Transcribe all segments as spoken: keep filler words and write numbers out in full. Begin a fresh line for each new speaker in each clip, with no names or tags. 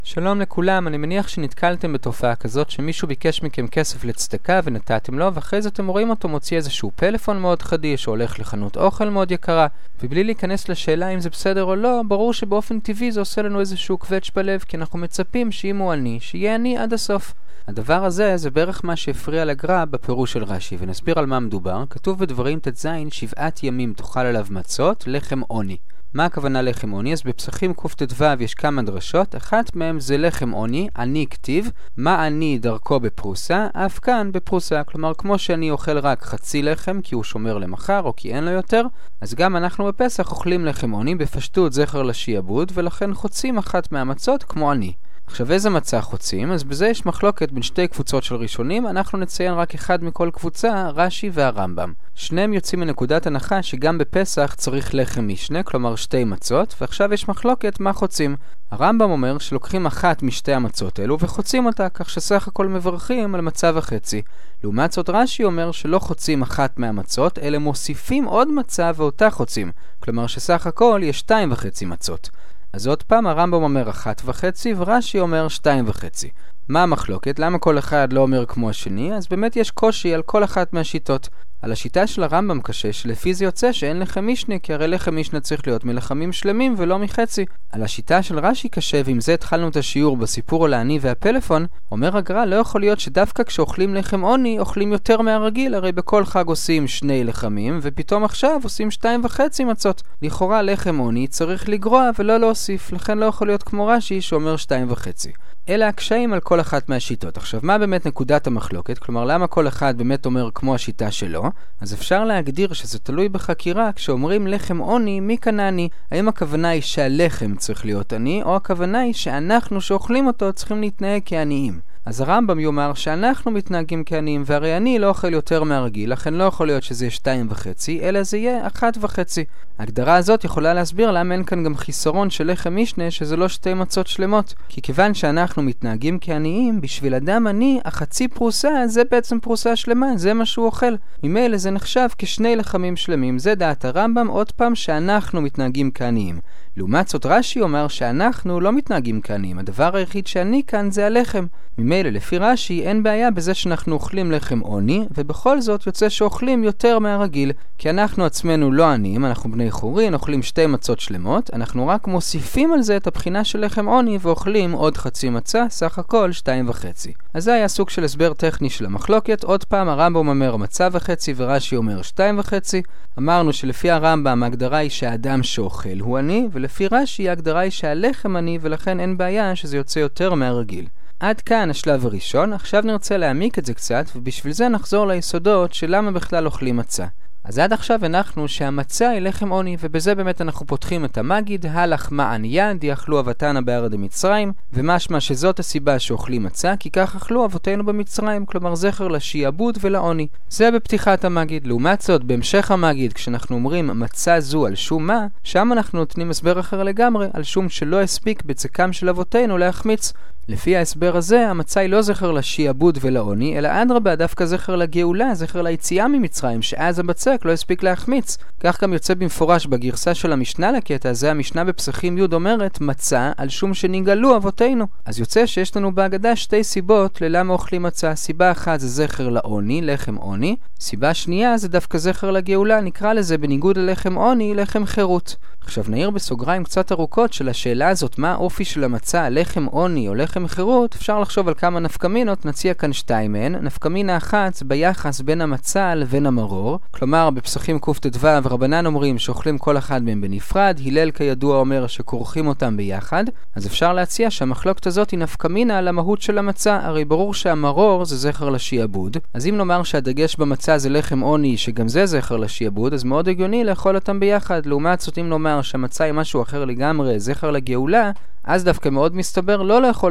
שלום לכולם, אני מניח שנתקלתם בתופעה כזאת שמישהו ביקש מכם כסף לצדקה ונתתם לו, ואחרי זה אתם רואים אותו מוציא איזשהו פלאפון מאוד חדיש או הולך לחנות אוכל מאוד יקרה, ובלי להיכנס לשאלה אם זה בסדר או לא, ברור שבאופן טבעי זה עושה לנו איזשהו קווץ' בלב, כי אנחנו מצפים שאם הוא עני, שיהיה עני עד הסוף. הדבר הזה זה בערך מה שהפריע לגר"א בפירוש של רש"י, ונסביר על מה מדובר. כתוב בדברים ט"ז, שבעת ימים תאכל עליו מצות, לחם עוני. מה הכוונה לחם עוני? אז בפסחים קט"ו יש כמה דרשות, אחת מהם זה לחם עוני, עני כתיב, מה עני דרכו בפרוסה, אף כאן בפרוסה, כלומר כמו שאני אוכל רק חצי לחם כי הוא שומר למחר או כי אין לו יותר, אז גם אנחנו בפסח אוכלים לחם עוני, בפשטות זכר לשיעבוד, ולכן חוצים אחת מהמצות כמו עני. עכשיו איזה מצה חוצים? אז בזה יש מחלוקת בין שתי קבוצות של ראשונים, אנחנו נציין רק אחד מכל קבוצה, רש"י והרמב"ם. שניהם יוצאים מנקודת הנחה שגם בפסח צריך לחם משנה, כלומר שתי מצות, ועכשיו יש מחלוקת מה חוצים. הרמב"ם אומר שלוקחים אחת משתי המצות האלו וחוצים אותה, כך שסך הכל מברכים על מצה וחצי. לעומת זאת רש"י אומר שלא חוצים אחת מהמצות, אלא מוסיפים עוד מצה ואותה חוצים, כלומר שסך הכל יש שתיים וחצי מצות. אז עוד פעם הרמב"ם אומר אחת וחצי ורש"י אומר שתיים וחצי. מה המחלוקת? למה כל אחד לא אומר כמו השני? אז באמת יש קושי על כל אחת מהשיטות. על השיטה של הרמב"ם קשה, שלפי זה יוצא שאין לחם משנה, כי הרי לחם משנה צריך להיות מלחמים שלמים ולא מחצי. על השיטה של רש"י קשה, ועם זה התחלנו את השיעור בסיפור על העני והפלאפון, אומר הגר"א לא יכול להיות שדווקא כשאוכלים לחם עוני, אוכלים יותר מהרגיל, הרי בכל חג עושים שני לחמים, ופתאום עכשיו עושים שתיים וחצי מצות. לכאורה לחם עוני צריך לגרוע ולא להוסיף, לכן לא יכול להיות כמו רש"י שאומר שתיים וחצי. אלה הקשיים על כל אחת מהשיטות. עכשיו, מה באמת נקודת המחלוקת? כלומר, למה כל אחד באמת אומר כמו השיטה שלו? אז אפשר להגדיר שזה תלוי בחקירה, כשאומרים לחם עוני, מי כאן עני? האם הכוונה היא שהלחם צריך להיות עני, או הכוונה היא שאנחנו שאוכלים אותו צריכים להתנהג כעניים? אז הרמב"ם יאמר שאנחנו מתנהגים כעניים, והרי אני לא אוכל יותר מהרגיל, לכן לא יכול להיות שזה יהיה שתיים וחצי, אלא זה יהיה אחת וחצי. ההגדרה הזאת יכולה להסביר למה אין כאן גם חיסרון של לחם משנה, שזה לא שתי מצות שלמות. כי כיוון שאנחנו מתנהגים כעניים, בשביל אדם עני, החצי פרוסה זה בעצם פרוסה שלמה, זה מה שהוא אוכל. ממילא זה נחשב כשני לחמים שלמים, זה דעת הרמב"ם, עוד פעם שאנחנו מתנהגים כעניים. לעומת זאת רש"י אומר שאנחנו לא מתנהגים כעניים, הדבר היחיד שאני כאן זה הלחם. ממילא לפי רש"י אין בעיה בזה שאנחנו אוכלים לחם עוני, ובכל זאת יוצא שאוכלים יותר מהרגיל, כי אנחנו עצמנו לא עניים, אנחנו בני חורין, אוכלים שתי מצות שלמות, אנחנו רק מוסיפים על זה את הבחינה של לחם עוני ואוכלים עוד חצי מצה, סך הכל שתיים וחצי. אז זה היה סוג של הסבר טכני של המחלוקת. עוד פעם הרמב"ם אומר מצה וחצי ורש"י אומר שתיים וחצי. אמרנו שלפי הרמב"ם ההגדרה היא שהאדם שאוכל הוא עני, ולפי רש"י ההגדרה היא שהלחם עני, ולכן אין בעיה שזה יוצא יותר מהרגיל. עד כאן השלב הראשון. עכשיו נרצה להעמיק את זה קצת, ובשביל זה נחזור ליסודות של למה בכלל אוכלים מצה. אז עד עכשיו הנחנו שהמצה היא לחם עוני, ובזה באמת אנחנו פותחים את המגיד, הלך מען יד, יאכלו אבותינו בארץ מצרים, ומשמע שזאת הסיבה שאוכלים מצה, כי כך אכלו אבותינו במצרים, כלומר זכר לשיעבוד ולעוני. זה בפתיחת המגיד. לעומת זאת, בהמשך המגיד, כשאנחנו אומרים מצה זו על שום מה, שם אנחנו נותנים הסבר אחר לגמרי, על שום שלא הספיק בצקם של אבותינו להחמיץ. לפי ההסבר הזה, המצה היא לא זכר לשיעבוד ולעוני, אלא אדרבה, דווקא זכר לגאולה, זכר ליציאה ממצרים, שאז הבצק לא הספיק להחמיץ. כך גם יוצא במפורש בגרסה של המשנה לקטע הזה, המשנה בפסחים י' אומרת מצה על שום שנגאלו אבותינו. אז יוצא שיש לנו בהגדה שתי סיבות ללמה אוכלים מצה. סיבה אחת זה זכר לעוני, לחם עוני. סיבה שנייה זה דווקא זכר לגאולה, נקרא לזה בניגוד ללחם עוני, לחם חירות. עכשיו נעיר בסוגריים קצת ארוכות של השאלה הזאת, מה האופי של המצה, לחם עוני או לחם חירות. אפשר לחשוב על כמה נפקמינות, נציע כאן שתיים מהן. נפקמינה אחת ביחס בין המצה לבין המרור, כלומר בפסחים קט"ו רבנן אומרים שאוכלים כל אחד מהם בנפרד, הלל כידוע אומר שכורכים אותם ביחד. אז אפשר להציע שהמחלוקת הזאת היא נפקמינה על המהות של המצה, הרי ברור שהמרור זה זכר לשיעבוד, אז אם נאמר שהדגש במצה זה לחם עוני שגם זה זכר לשיעבוד, אז מאוד הגיוני לאכול אותם ביחד. לעומת זאת אם נאמר שהמצה היא משהו אחר לגמרי, זכר לגאולה, אז דווקא מאוד מסתבר לא לאכול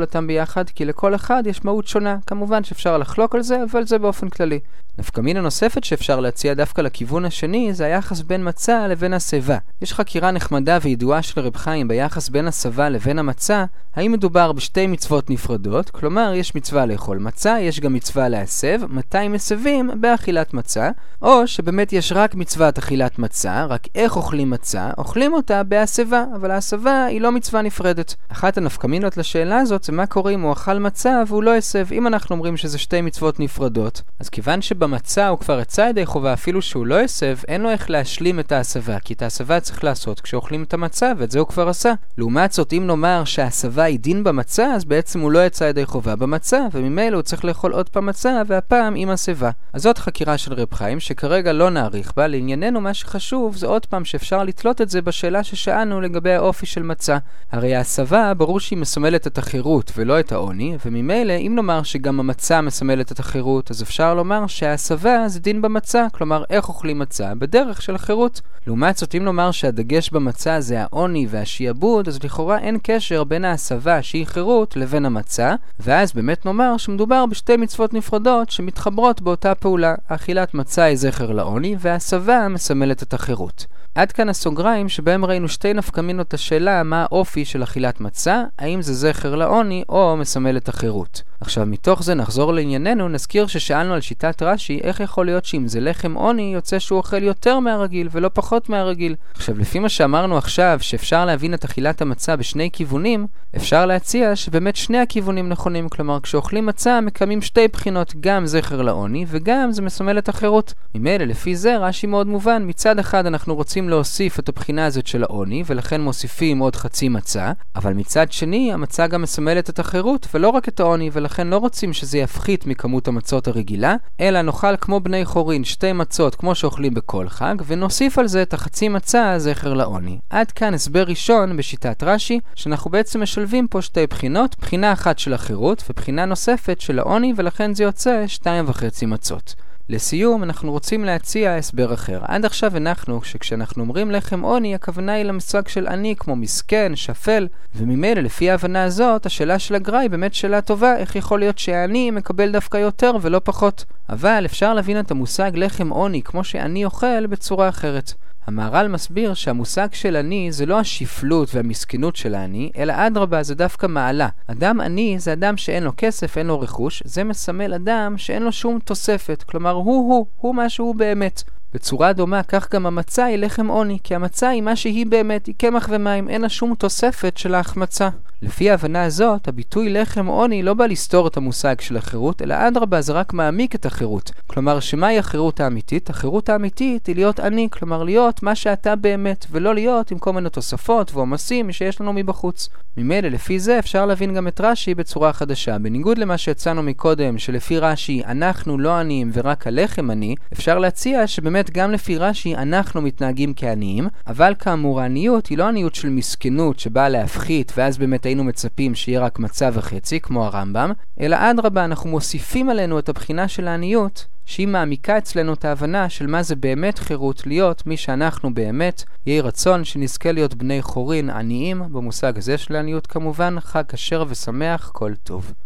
אותם ביחד, כי לכל אחד יש מהות שונה. כמובן שאפשר לחלוק על זה, אבל זה באופן כללי. נפקמינה נוספת שאפשר להציע דווקא לכיוון השני, זה היחס בין מצה לבין הסבה. יש חקירה נחמדה וידועה של רב חיים ביחס בין הסבה לבין המצה, האם מדובר בשתי מצוות נפרדות, כלומר יש מצווה לאכול מצה, יש גם מצווה להסב, מתי מסבים באכילת מצה, או שבאמת יש רק מצוות אכילת מצה, רק איך אוכלים מצה, אוכלים אותה בהסבה, אבל ההסבה היא לא מצווה נפרדת. אחת הנפקמינות לשאלה הזאת זה מה קורה אם הוא אכל מצה והוא לא הסב. אם אנחנו אומרים שזה שתי מצוות נפרדות, אז כיוון שבמצה הוא כבר יצא ידי חובה אפילו שהוא לא הסב, אין לו איך להשלים את ההסבה, כי את ההסבה צריך לעשות כשאוכלים את המצה, ואת זה הוא כבר עשה. לעומת זאת, אם נאמר שההסבה היא דין במצה, אז בעצם הוא לא יצא ידי חובה במצה, וממילא הוא צריך לאכול עוד פעם מצה, והפעם עם הסבה. אז זאת חקירה של רב חיים, שכרגע לא נעריך בה. לענייננו מה שחשוב זה עוד פעם שאפשר לתלות את זה בשאלה ששאלנו לגבי האופי של מצה. הרי ההסבה ברור שהיא מסמלת את החירות ולא את העוני, וממילא אם נאמר שגם המצה מסמלת את החירות, אז אפשר לומר שההסבה זה דין במצה, כלומר איך אוכלים מצה בדרך של החירות. לעומת זאת, אם נאמר שהדגש במצה זה העוני והשיעבוד, אז לכאורה אין קשר בין ההסבה שהיא חירות לבין המצה, ואז באמת נאמר שמדובר בשתי מצוות נפרדות שמתחברות באותה פעולה. אכילת מצה היא זכר לעוני, וההסבה מסמלת את החירות. עד כאן הסוגריים שבהם ראינו שתי נפקמינות השאלה מה האופי של אכילת מצה, האם זה זכר לעוני או מסמל את החירות. עכשיו מתוך זה נחזור לענייננו, נזכיר ששאלנו על שיטת רש"י איך יכול להיות שאם זה לחם עוני יוצא שהוא אוכל יותר מהרגיל ולא פחות מהרגיל. עכשיו לפי מה שאמרנו עכשיו שאפשר להבין את אכילת המצה בשני כיוונים, אפשר להציע שבאמת שני הכיוונים נכונים, כלומר כשאוכלים מצה מקיימים שתי בחינות, גם זכר לעוני וגם זה מסמל את החירות. ממילא לפי זה רש"י מאוד מובן, מצד אחד אנחנו רוצים להוסיף את הבחינה הזאת של העוני ולכן מוסיפים עוד חצי מצה, אבל מצד שני המצה גם מסמלת את החירות ולא רק את העוני, ולכן לא רוצים שזה יפחית מכמות המצות הרגילה, אלא נאכל כמו בני חורין שתי מצות כמו שאוכלים בכל חג, ונוסיף על זה את החצי מצה זכר לעוני. עד כאן הסבר ראשון בשיטת רש"י, שאנחנו בעצם משלבים פה שתי בחינות, בחינה אחת של החירות ובחינה נוספת של העוני, ולכן זה יוצא שתיים וחצי מצות. לסיום, אנחנו רוצים להציע הסבר אחר. עד עכשיו הנחנו שכשאנחנו אומרים לחם עוני, הכוונה היא למושג של עני, כמו מסכן, שפל, וממילא לפי ההבנה הזאת, השאלה של הגר"א היא באמת שאלה טובה, איך יכול להיות שהעני מקבל דווקא יותר ולא פחות. אבל אפשר להבין את המושג לחם עוני כמו שעני אוכל בצורה אחרת. המהר"ל מסביר שהמושג של עני זה לא השפלות והמסכנות של העני, אלא אדרבה זה דווקא מעלה. אדם עני זה אדם שאין לו כסף, אין לו רכוש, זה מסמל אדם שאין לו שום תוספת, כלומר הוא הוא, הוא מה שהוא באמת. בצורה דומה, כך גם המצה היא לחם עוני, כי המצה היא מה שהיא באמת, היא קמח ומים, אין לה שום תוספת של ההחמצה. לפי ההבנה הזאת, הביטוי לחם עוני לא בא לסתור את המושג של החירות, אלא אדרבה זה רק מעמיק את החירות. כלומר, שמהי החירות האמיתית? החירות האמיתית היא להיות עני, כלומר להיות מה שאתה באמת, ולא להיות עם כל מיני תוספות ועומסים שיש לנו מבחוץ. ממילא לפי זה אפשר להבין גם את רש"י בצורה חדשה. בניגוד למה שהצענו מקודם, שלפי רש"י אנחנו לא עניים ורק הלחם עני, אפשר להציע שבאמת גם לפי רש"י אנחנו מתנהגים כעניים, אבל כאמור העניות היא לא עניות של מסכנות שבאה להפחית ואז באמת היינו מצפים שיהיה רק מצה וחצי כמו הרמב"ם, אלא אדרבה אנחנו מוסיפים עלינו את הבחינה של העניות שהיא מעמיקה אצלנו את ההבנה של מה זה באמת חירות, להיות מי שאנחנו באמת. יהי רצון שנזכה להיות בני חורין עניים, במושג הזה של העניות כמובן. חג כשר ושמח, כל טוב.